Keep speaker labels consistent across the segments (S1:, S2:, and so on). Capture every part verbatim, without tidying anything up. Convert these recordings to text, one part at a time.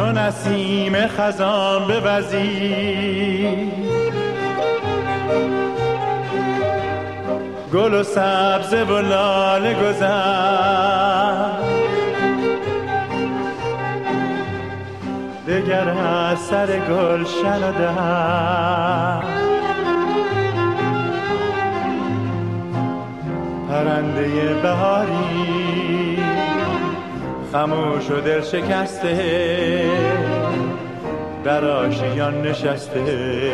S1: چون نسیم خزان بوزی، گل و سبزه و لاله گذر، دگر از سر گلشن و در، پرنده بهاری خموش و دل شکسته در آشیان نشسته.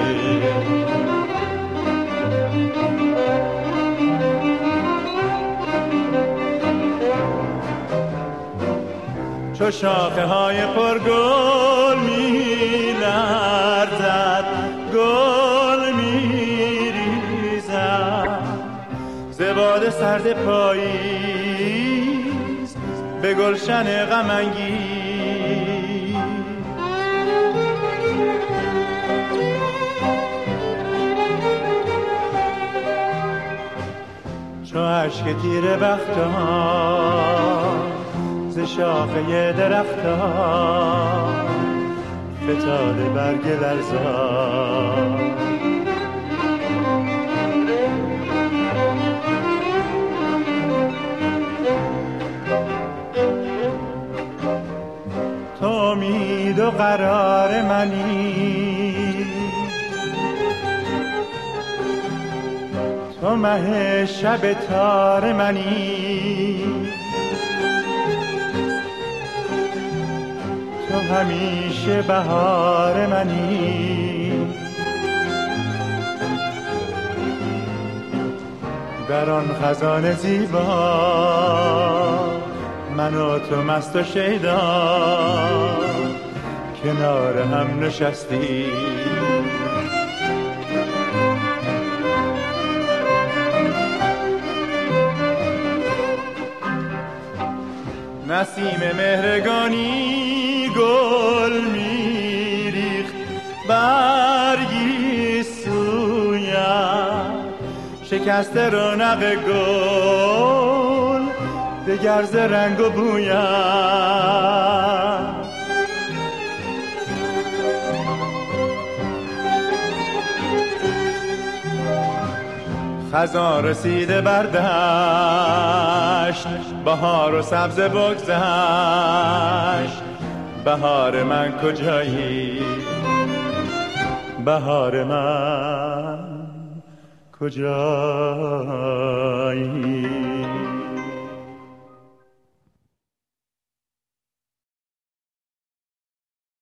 S1: چو شاخه های پرگل می لرزد، گل می ریزد ز باد سرد پاییز به گلشن غم انگیز. چو اشک تیره بختان ز شاخه درختان فتاده برگ لرزان، تو امید و قرار منی، تو مه شب تار منی، تو همیشه بهار منی. در آن خزان زیبا من و تو مست و شیدا کنار هم نشستی. نسیم مهرگانی گل میریخت برگی سویم، شکسته رونق گل دگر ز رنگ و بویم. خزان رسیده بر دشت، بهار و سبز بگذشت. بهار من کجایی، بهار من کجایی؟